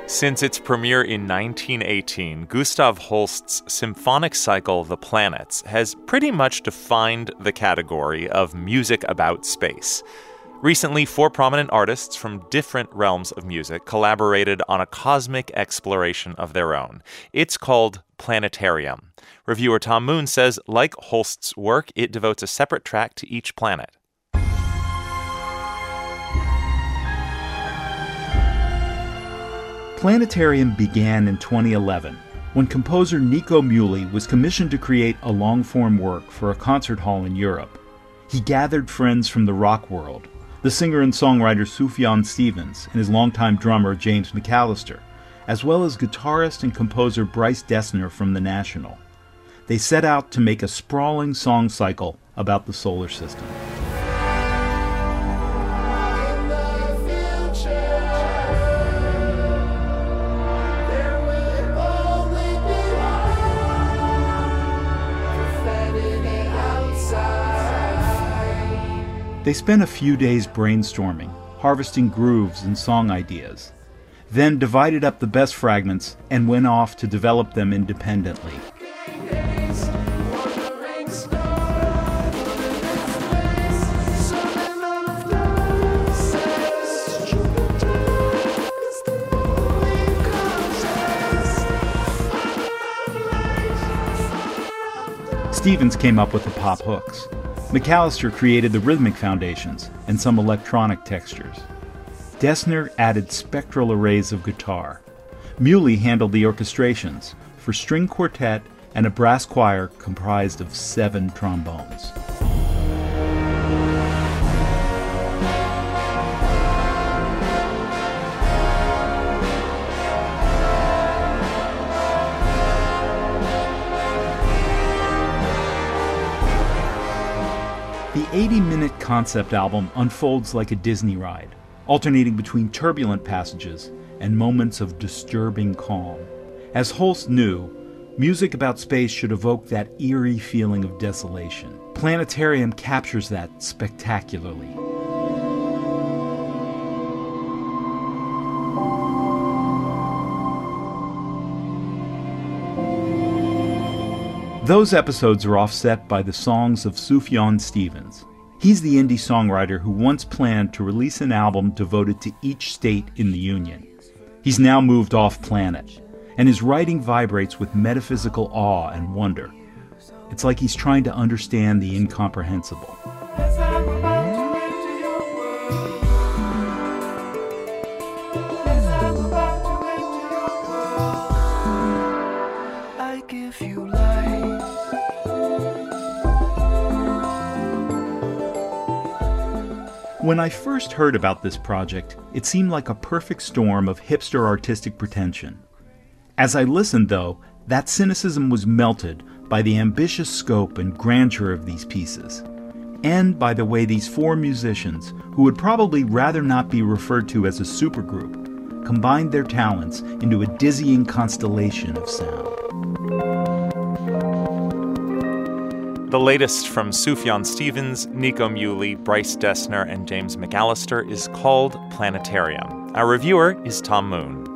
Since its premiere in 1918, Gustav Holst's symphonic cycle, The Planets, has pretty much defined the category of music about space. Recently, 4 prominent artists from different realms of music collaborated on a cosmic exploration of their own. It's called Planetarium. Reviewer Tom Moon says, like Holst's work, it devotes a separate track to each planet. Planetarium began in 2011 when composer Nico Muhly was commissioned to create a long-form work for a concert hall in Europe. He gathered friends from the rock world, the singer and songwriter Sufjan Stevens and his longtime drummer James McAllister, as well as guitarist and composer Bryce Dessner from The National. They set out to make a sprawling song cycle about the solar system. They spent a few days brainstorming, harvesting grooves and song ideas, then divided up the best fragments and went off to develop them independently. Stevens came up with the pop hooks. McAllister created the rhythmic foundations and some electronic textures. Dessner added spectral arrays of guitar. Muhly handled the orchestrations for string quartet and a brass choir comprised of 7 trombones. The 80-minute concept album unfolds like a Disney ride, alternating between turbulent passages and moments of disturbing calm. As Holst knew, music about space should evoke that eerie feeling of desolation. Planetarium captures that spectacularly. Those episodes are offset by the songs of Sufjan Stevens. He's the indie songwriter who once planned to release an album devoted to each state in the Union. He's now moved off-planet, and his writing vibrates with metaphysical awe and wonder. It's like he's trying to understand the incomprehensible. I give you life. When I first heard about this project, it seemed like a perfect storm of hipster artistic pretension. As I listened, though, that cynicism was melted by the ambitious scope and grandeur of these pieces, and by the way these 4 musicians, who would probably rather not be referred to as a supergroup, combined their talents into a dizzying constellation of sound. The latest from Sufjan Stevens, Nico Muhly, Bryce Dessner, and James McAllister is called Planetarium. Our reviewer is Tom Moon.